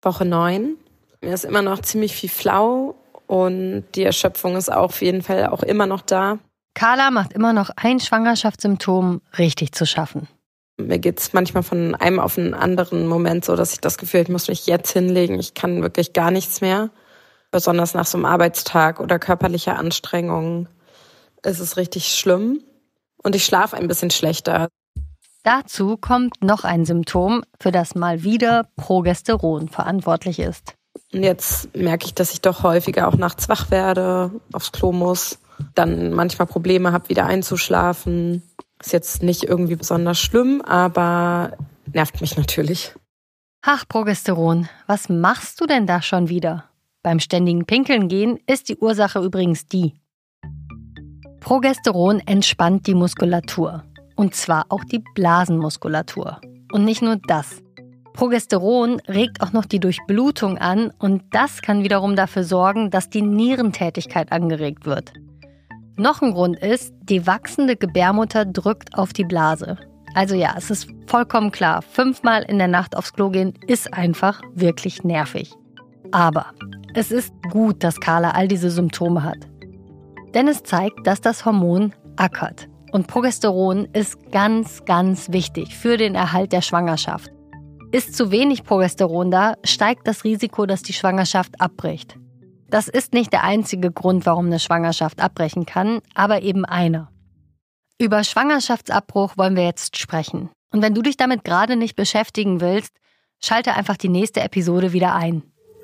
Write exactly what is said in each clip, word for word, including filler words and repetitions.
Woche neun. Mir ist immer noch ziemlich viel flau und die Erschöpfung ist auch auf jeden Fall auch immer noch da. Carla macht immer noch ein Schwangerschaftssymptom richtig zu schaffen. Mir geht es manchmal von einem auf einen anderen Moment so, dass ich das Gefühl habe, ich muss mich jetzt hinlegen. Ich kann wirklich gar nichts mehr. Besonders nach so einem Arbeitstag oder körperlicher Anstrengung ist es richtig schlimm. Und ich schlafe ein bisschen schlechter. Dazu kommt noch ein Symptom, für das mal wieder Progesteron verantwortlich ist. Und jetzt merke ich, dass ich doch häufiger auch nachts wach werde, aufs Klo muss, dann manchmal Probleme habe, wieder einzuschlafen. Ist jetzt nicht irgendwie besonders schlimm, aber nervt mich natürlich. Ach, Progesteron, was machst du denn da schon wieder? Beim ständigen Pinkeln gehen ist die Ursache übrigens die. Progesteron entspannt die Muskulatur. Und zwar auch die Blasenmuskulatur. Und nicht nur das. Progesteron regt auch noch die Durchblutung an und das kann wiederum dafür sorgen, dass die Nierentätigkeit angeregt wird. Noch ein Grund ist, die wachsende Gebärmutter drückt auf die Blase. Also ja, es ist vollkommen klar, fünfmal in der Nacht aufs Klo gehen ist einfach wirklich nervig. Aber es ist gut, dass Carla all diese Symptome hat. Denn es zeigt, dass das Hormon ackert. Und Progesteron ist ganz, ganz wichtig für den Erhalt der Schwangerschaft. Ist zu wenig Progesteron da, steigt das Risiko, dass die Schwangerschaft abbricht. Das ist nicht der einzige Grund, warum eine Schwangerschaft abbrechen kann, aber eben einer. Über Schwangerschaftsabbruch wollen wir jetzt sprechen. Und wenn du dich damit gerade nicht beschäftigen willst, schalte einfach die nächste Episode wieder ein.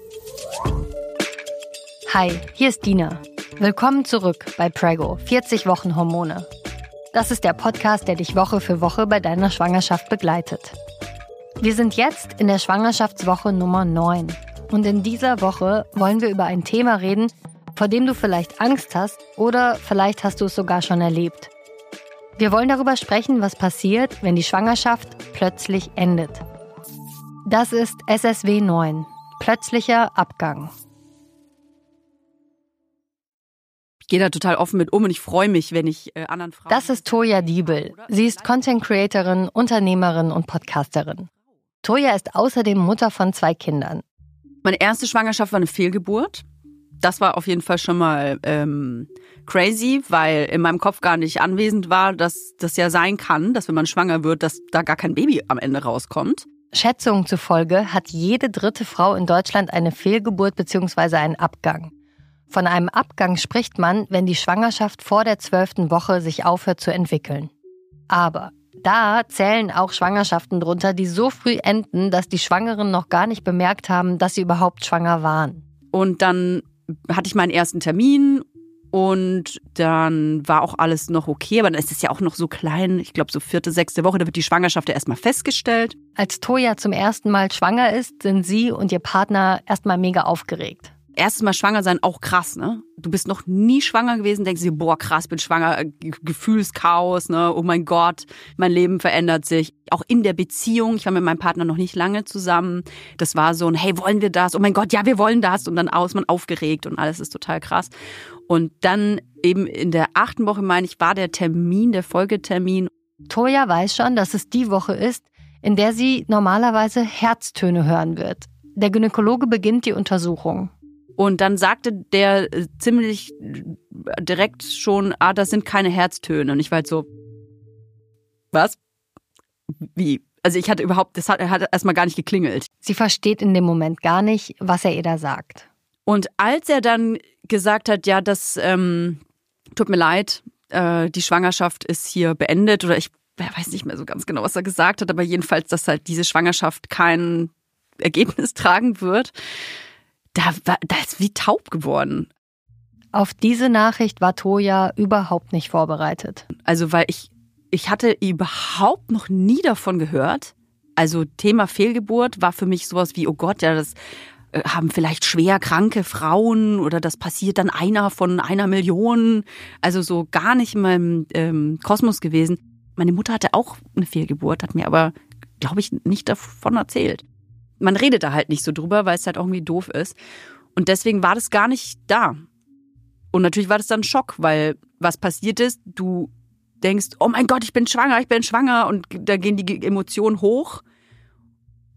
Hi, hier ist Dina. Willkommen zurück bei Prego, vierzig Wochen Hormone. Das ist der Podcast, der dich Woche für Woche bei deiner Schwangerschaft begleitet. Wir sind jetzt in der Schwangerschaftswoche Nummer neun. Und in dieser Woche wollen wir über ein Thema reden, vor dem du vielleicht Angst hast oder vielleicht hast du es sogar schon erlebt. Wir wollen darüber sprechen, was passiert, wenn die Schwangerschaft plötzlich endet. Das ist S S W neun, plötzlicher Abgang. Ich gehe da total offen mit um und ich freue mich, wenn ich äh, anderen Frauen... Das ist Toja Diebel. Sie ist Content-Creatorin, Unternehmerin und Podcasterin. Toja ist außerdem Mutter von zwei Kindern. Meine erste Schwangerschaft war eine Fehlgeburt. Das war auf jeden Fall schon mal ähm, crazy, weil in meinem Kopf gar nicht anwesend war, dass das ja sein kann, dass wenn man schwanger wird, dass da gar kein Baby am Ende rauskommt. Schätzungen zufolge hat jede dritte Frau in Deutschland eine Fehlgeburt bzw. einen Abgang. Von einem Abgang spricht man, wenn die Schwangerschaft vor der zwölften Woche sich aufhört zu entwickeln. Aber da zählen auch Schwangerschaften drunter, die so früh enden, dass die Schwangeren noch gar nicht bemerkt haben, dass sie überhaupt schwanger waren. Und dann hatte ich meinen ersten Termin und dann war auch alles noch okay. Aber dann ist es ja auch noch so klein, ich glaube so vierte, sechste Woche, da wird die Schwangerschaft ja erstmal festgestellt. Als Toja zum ersten Mal schwanger ist, sind sie und ihr Partner erstmal mega aufgeregt. Erstes Mal schwanger sein, auch krass, ne? Du bist noch nie schwanger gewesen, denkst dir, boah, krass, bin schwanger, Gefühlschaos, ne? Oh mein Gott, mein Leben verändert sich. Auch in der Beziehung, ich war mit meinem Partner noch nicht lange zusammen. Das war so ein, hey, wollen wir das? Oh mein Gott, ja, wir wollen das. Und dann ist man aufgeregt und alles ist total krass. Und dann eben in der achten Woche, meine ich, war der Termin, der Folgetermin. Toja weiß schon, dass es die Woche ist, in der sie normalerweise Herztöne hören wird. Der Gynäkologe beginnt die Untersuchung. Und dann sagte der ziemlich direkt schon, ah, das sind keine Herztöne. Und ich war halt so, was? Wie? Also ich hatte überhaupt, das hat, hat erstmal gar nicht geklingelt. Sie versteht in dem Moment gar nicht, was er ihr da sagt. Und als er dann gesagt hat, ja, das ähm, tut mir leid, äh, die Schwangerschaft ist hier beendet, oder ich weiß nicht mehr so ganz genau, was er gesagt hat, aber jedenfalls, dass halt diese Schwangerschaft kein Ergebnis tragen wird, Da war das wie taub geworden. Auf diese Nachricht war Toja überhaupt nicht vorbereitet. Also weil ich, ich hatte überhaupt noch nie davon gehört. Also Thema Fehlgeburt war für mich sowas wie, oh Gott, ja, das haben vielleicht schwer kranke Frauen oder das passiert dann einer von einer Million. Also so gar nicht in meinem ähm, Kosmos gewesen. Meine Mutter hatte auch eine Fehlgeburt, hat mir aber, glaube ich, nicht davon erzählt. Man redet da halt nicht so drüber, weil es halt auch irgendwie doof ist. Und deswegen war das gar nicht da. Und natürlich war das dann ein Schock, weil was passiert ist, du denkst, oh mein Gott, ich bin schwanger, ich bin schwanger. Und da gehen die Emotionen hoch.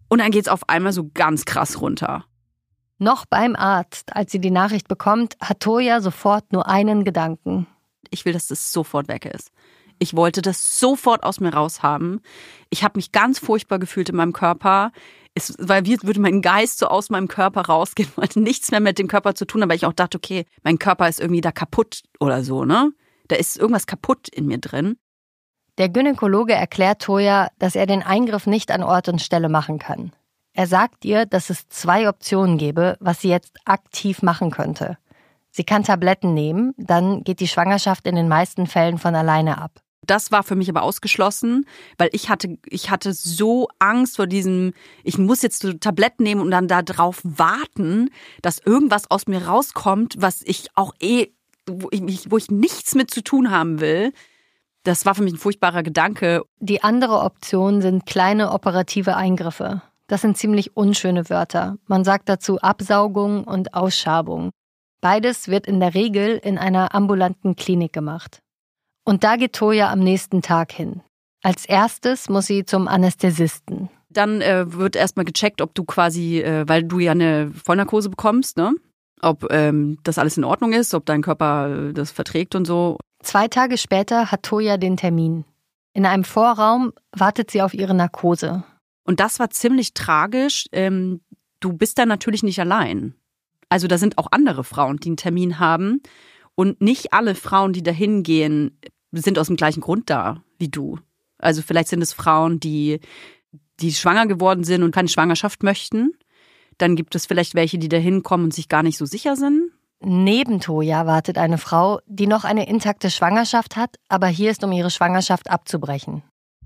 Und dann geht's auf einmal so ganz krass runter. Noch beim Arzt, als sie die Nachricht bekommt, hat Toja sofort nur einen Gedanken. Ich will, dass das sofort weg ist. Ich wollte das sofort aus mir raushaben. Ich habe mich ganz furchtbar gefühlt in meinem Körper. Es war wie, würde mein Geist so aus meinem Körper rausgehen, wollte nichts mehr mit dem Körper zu tun, aber ich auch dachte, okay, mein Körper ist irgendwie da kaputt oder so, ne? Da ist irgendwas kaputt in mir drin. Der Gynäkologe erklärt Toja, dass er den Eingriff nicht an Ort und Stelle machen kann. Er sagt ihr, dass es zwei Optionen gäbe, was sie jetzt aktiv machen könnte. Sie kann Tabletten nehmen, dann geht die Schwangerschaft in den meisten Fällen von alleine ab. Das war für mich aber ausgeschlossen, weil ich hatte, ich hatte so Angst vor diesem, ich muss jetzt so Tabletten nehmen und dann da drauf warten, dass irgendwas aus mir rauskommt, was ich auch eh, wo ich, wo ich nichts mit zu tun haben will. Das war für mich ein furchtbarer Gedanke. Die andere Option sind kleine operative Eingriffe. Das sind ziemlich unschöne Wörter. Man sagt dazu Absaugung und Ausschabung. Beides wird in der Regel in einer ambulanten Klinik gemacht. Und da geht Toja am nächsten Tag hin. Als erstes muss sie zum Anästhesisten. Dann äh, wird erstmal gecheckt, ob du quasi, äh, weil du ja eine Vollnarkose bekommst, ne? Ob ähm, das alles in Ordnung ist, ob dein Körper äh, das verträgt und so. Zwei Tage später hat Toja den Termin. In einem Vorraum wartet sie auf ihre Narkose. Und das war ziemlich tragisch. Ähm, du bist da natürlich nicht allein. Also da sind auch andere Frauen, die einen Termin haben. Und nicht alle Frauen, die da hingehen, sind aus dem gleichen Grund da wie du. Also vielleicht sind es Frauen, die, die schwanger geworden sind und keine Schwangerschaft möchten. Dann gibt es vielleicht welche, die da hinkommen und sich gar nicht so sicher sind. Neben Toja wartet eine Frau, die noch eine intakte Schwangerschaft hat, aber hier ist, um ihre Schwangerschaft abzubrechen.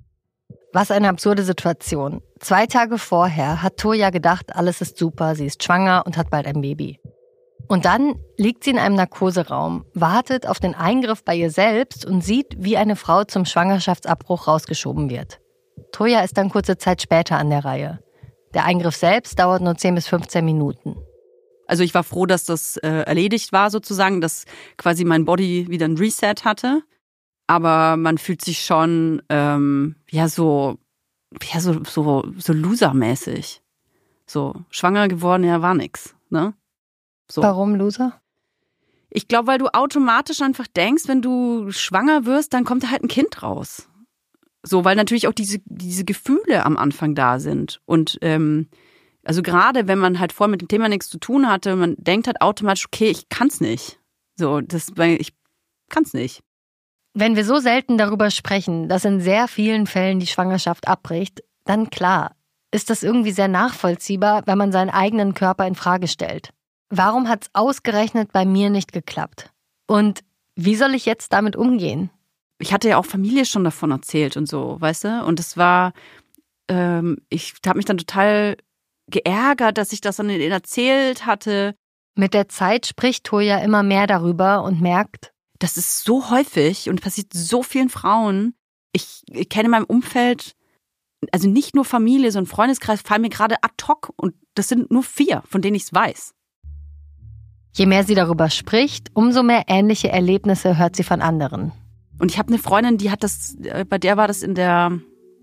Was eine absurde Situation. Zwei Tage vorher hat Toja gedacht, alles ist super, sie ist schwanger und hat bald ein Baby. Und dann liegt sie in einem Narkoseraum, wartet auf den Eingriff bei ihr selbst und sieht, wie eine Frau zum Schwangerschaftsabbruch rausgeschoben wird. Toja ist dann kurze Zeit später an der Reihe. Der Eingriff selbst dauert nur zehn bis fünfzehn Minuten. Also ich war froh, dass das äh, erledigt war sozusagen, dass quasi mein Body wieder ein Reset hatte. Aber man fühlt sich schon ähm, ja so ja so so so losermäßig. So schwanger geworden, ja war nix, ne? So. Warum Loser? Ich glaube, weil du automatisch einfach denkst, wenn du schwanger wirst, dann kommt da halt ein Kind raus. So, weil natürlich auch diese diese Gefühle am Anfang da sind. Und ähm, also gerade wenn man halt vorher mit dem Thema nichts zu tun hatte, man denkt halt automatisch, okay, ich kann's nicht. So, das, ich kann's nicht. Wenn wir so selten darüber sprechen, dass in sehr vielen Fällen die Schwangerschaft abbricht, dann klar, ist das irgendwie sehr nachvollziehbar, wenn man seinen eigenen Körper in Frage stellt. Warum hat's ausgerechnet bei mir nicht geklappt? Und wie soll ich jetzt damit umgehen? Ich hatte ja auch Familie schon davon erzählt und so, weißt du? Und es war, ähm, ich habe mich dann total geärgert, dass ich das dann denen erzählt hatte. Mit der Zeit spricht Toja immer mehr darüber und merkt, das ist so häufig und passiert so vielen Frauen. Ich, ich kenne in meinem Umfeld, also nicht nur Familie, sondern Freundeskreis, fallen mir gerade ad hoc und das sind nur vier, von denen ich es weiß. Je mehr sie darüber spricht, umso mehr ähnliche Erlebnisse hört sie von anderen. Und ich habe eine Freundin, die hat das, bei der war das in der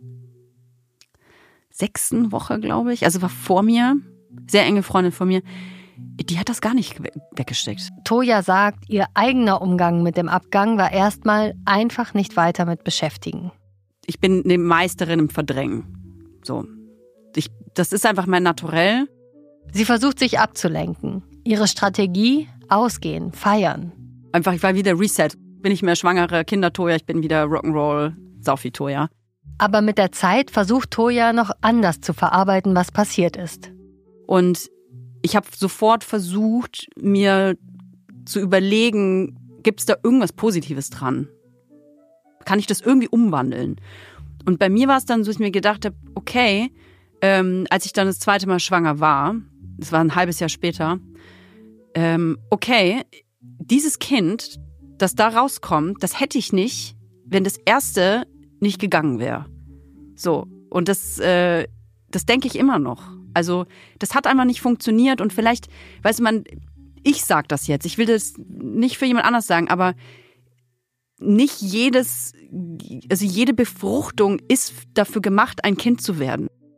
sechsten Woche, glaube ich, also war vor mir, sehr enge Freundin von mir, die hat das gar nicht weggesteckt. Toja sagt, ihr eigener Umgang mit dem Abgang war erstmal einfach nicht weiter mit beschäftigen. Ich bin eine Meisterin im Verdrängen. So. Ich, das ist einfach mein Naturell. Sie versucht sich abzulenken. Ihre Strategie? Ausgehen, feiern. Einfach, ich war wieder Reset. Bin ich mehr schwangere Kinder-Toja, ich bin wieder Rock'n'Roll, Saufi-Toja. Aber mit der Zeit versucht Toja noch anders zu verarbeiten, was passiert ist. Und ich habe sofort versucht, mir zu überlegen, gibt es da irgendwas Positives dran? Kann ich das irgendwie umwandeln? Und bei mir war es dann so, dass ich mir gedacht habe, okay, ähm, als ich dann das zweite Mal schwanger war, das war ein halbes Jahr später, ähm, okay, dieses Kind, das da rauskommt, das hätte ich nicht, wenn das erste nicht gegangen wäre. So, und das, äh, das denke ich immer noch. Also, das hat einfach nicht funktioniert und vielleicht, weißt du, man, ich sag das jetzt, ich will das nicht für jemand anders sagen, aber nicht jedes, also jede Befruchtung ist dafür gemacht, ein Kind zu werden.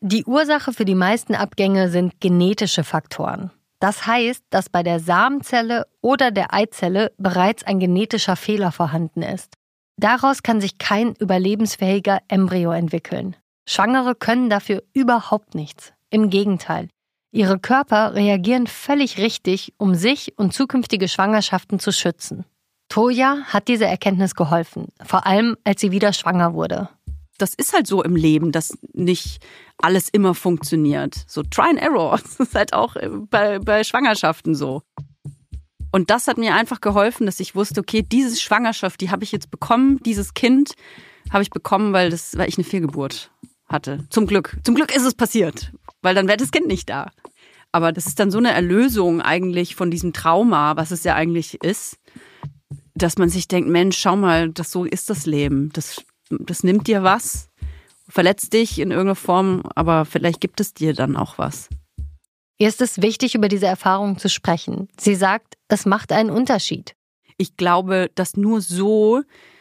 Die Ursache für die meisten Abgänge sind genetische Faktoren. Das heißt, dass bei der Samenzelle oder der Eizelle bereits ein genetischer Fehler vorhanden ist. Daraus kann sich kein überlebensfähiger Embryo entwickeln. Schwangere können dafür überhaupt nichts. Im Gegenteil. Ihre Körper reagieren völlig richtig, um sich und zukünftige Schwangerschaften zu schützen. Toja hat diese Erkenntnis geholfen, vor allem als sie wieder schwanger wurde. Das ist halt so im Leben, dass nicht alles immer funktioniert. So Try and Error, das ist halt auch bei, bei Schwangerschaften so. Und das hat mir einfach geholfen, dass ich wusste, okay, diese Schwangerschaft, die habe ich jetzt bekommen, dieses Kind habe ich bekommen, weil, das, weil ich eine Fehlgeburt hatte. Zum Glück. Zum Glück ist es passiert, weil dann wäre das Kind nicht da. Aber das ist dann so eine Erlösung eigentlich von diesem Trauma, was es ja eigentlich ist, dass man sich denkt, Mensch, schau mal, das, so ist das Leben. Das, das nimmt dir was, verletzt dich in irgendeiner Form, aber vielleicht gibt es dir dann auch was. Ihr ist es wichtig, über diese Erfahrung zu sprechen. Sie sagt, es macht einen Unterschied. Ich glaube, dass nur so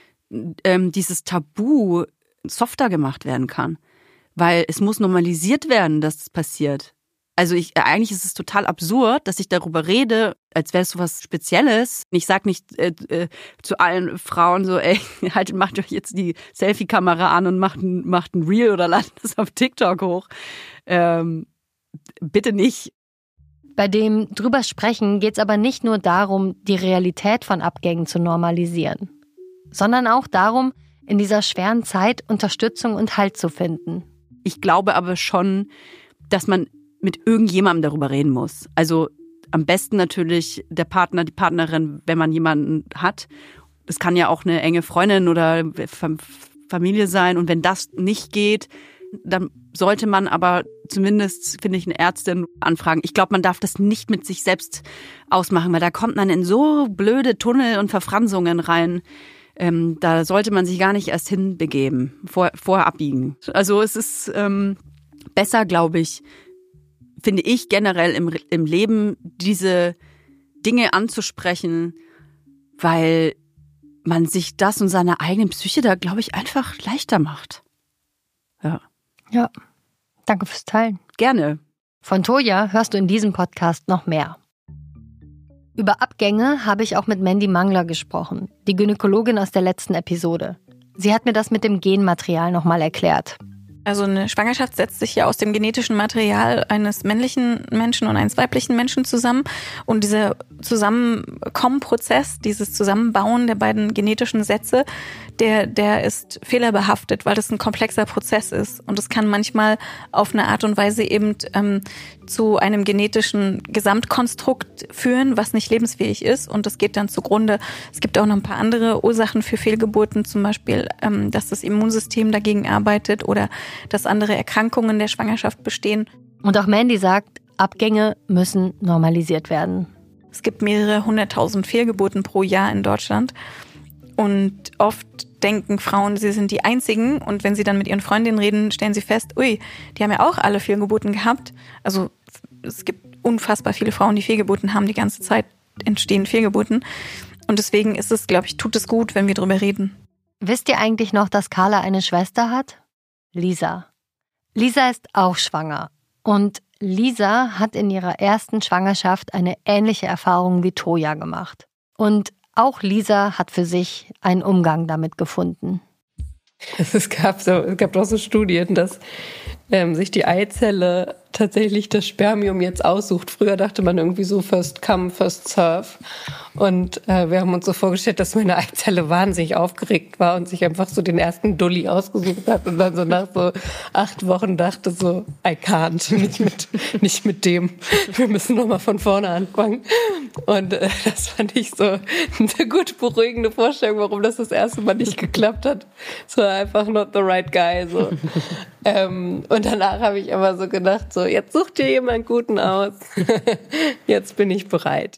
ähm, dieses Tabu softer gemacht werden kann. Weil es muss normalisiert werden, dass es passiert. Also ich, eigentlich ist es total absurd, dass ich darüber rede, als wäre es so was Spezielles. Ich sage nicht äh, äh, zu allen Frauen so, ey, halt, macht euch jetzt die Selfie-Kamera an und macht ein, macht ein Reel oder ladet es auf TikTok hoch. Ähm, bitte nicht. Bei dem drüber sprechen geht es aber nicht nur darum, die Realität von Abgängen zu normalisieren, sondern auch darum, in dieser schweren Zeit Unterstützung und Halt zu finden. Ich glaube aber schon, dass man mit irgendjemandem darüber reden muss. Also am besten natürlich der Partner, die Partnerin, wenn man jemanden hat. Das kann ja auch eine enge Freundin oder Familie sein. Und wenn das nicht geht, dann sollte man aber zumindest, finde ich, eine Ärztin anfragen. Ich glaube, man darf das nicht mit sich selbst ausmachen, weil da kommt man in so blöde Tunnel und Verfransungen rein. Ähm, da sollte man sich gar nicht erst hinbegeben, vor, vorher abbiegen. Also es ist ähm, besser, glaube ich, finde ich generell im, im Leben, diese Dinge anzusprechen, weil man sich das und seine eigene Psyche da, glaube ich, einfach leichter macht. Ja. Ja, danke fürs Teilen. Gerne. Von Toja hörst du in diesem Podcast noch mehr. Über Abgänge habe ich auch mit Mandy Mangler gesprochen, die Gynäkologin aus der letzten Episode. Sie hat mir das mit dem Genmaterial nochmal erklärt. Also eine Schwangerschaft setzt sich ja aus dem genetischen Material eines männlichen Menschen und eines weiblichen Menschen zusammen. Und dieser Zusammenkommenprozess, dieses Zusammenbauen der beiden genetischen Sätze, der, der ist fehlerbehaftet, weil das ein komplexer Prozess ist. Und es kann manchmal auf eine Art und Weise eben ähm, zu einem genetischen Gesamtkonstrukt führen, was nicht lebensfähig ist. Und das geht dann zugrunde. Es gibt auch noch ein paar andere Ursachen für Fehlgeburten, zum Beispiel, ähm, dass das Immunsystem dagegen arbeitet oder dass andere Erkrankungen der Schwangerschaft bestehen. Und auch Mandy sagt, Abgänge müssen normalisiert werden. Es gibt mehrere hunderttausend Fehlgeburten pro Jahr in Deutschland. Und oft denken Frauen, sie sind die Einzigen. Und wenn sie dann mit ihren Freundinnen reden, stellen sie fest, ui, die haben ja auch alle Fehlgeburten gehabt. Also es gibt unfassbar viele Frauen, die Fehlgeburten haben. Die ganze Zeit entstehen Fehlgeburten. Und deswegen ist es, glaube ich, tut es gut, wenn wir drüber reden. Wisst ihr eigentlich noch, dass Carla eine Schwester hat? Lisa. Lisa ist auch schwanger. Und Lisa hat in ihrer ersten Schwangerschaft eine ähnliche Erfahrung wie Toja gemacht. Und auch Lisa hat für sich einen Umgang damit gefunden. Es gab, so, es gab doch so Studien, dass ähm, sich die Eizelle tatsächlich das Spermium jetzt aussucht. Früher dachte man irgendwie so first come, first serve. Und äh, wir haben uns so vorgestellt, dass meine Eizelle wahnsinnig aufgeregt war und sich einfach so den ersten Dulli ausgesucht hat und dann so nach so acht Wochen dachte so, I can't, nicht mit, nicht mit dem. Wir müssen nochmal von vorne anfangen. Und äh, das fand ich so eine gut beruhigende Vorstellung, warum das das erste Mal nicht geklappt hat. So einfach not the right guy. So. ähm, und danach habe ich aber so gedacht, so jetzt sucht dir jemand Guten aus. Jetzt bin ich bereit.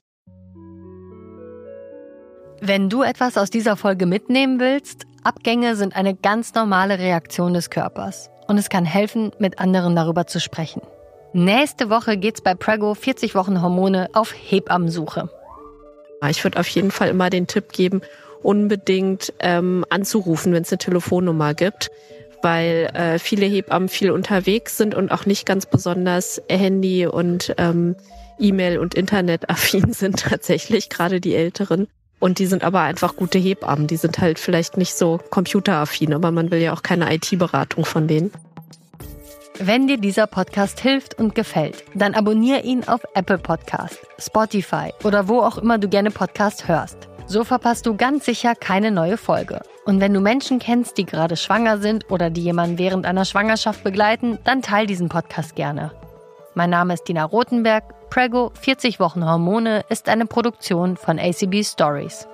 Wenn du etwas aus dieser Folge mitnehmen willst, Abgänge sind eine ganz normale Reaktion des Körpers. Und es kann helfen, mit anderen darüber zu sprechen. Nächste Woche geht's bei Prego vierzig Wochen Hormone auf Hebammensuche. Ich würde auf jeden Fall immer den Tipp geben, unbedingt ähm, anzurufen, wenn es eine Telefonnummer gibt. weil äh, viele Hebammen viel unterwegs sind und auch nicht ganz besonders Handy- und ähm, E-Mail- und Internetaffin sind tatsächlich, gerade die Älteren. Und die sind aber einfach gute Hebammen. Die sind halt vielleicht nicht so computeraffin, aber man will ja auch keine I T-Beratung von denen. Wenn dir dieser Podcast hilft und gefällt, dann abonniere ihn auf Apple Podcast, Spotify oder wo auch immer du gerne Podcast hörst. So verpasst du ganz sicher keine neue Folge. Und wenn du Menschen kennst, die gerade schwanger sind oder die jemanden während einer Schwangerschaft begleiten, dann teil diesen Podcast gerne. Mein Name ist Dina Rothenberg. Prego, vierzig Wochen Hormone ist eine Produktion von A C B Stories.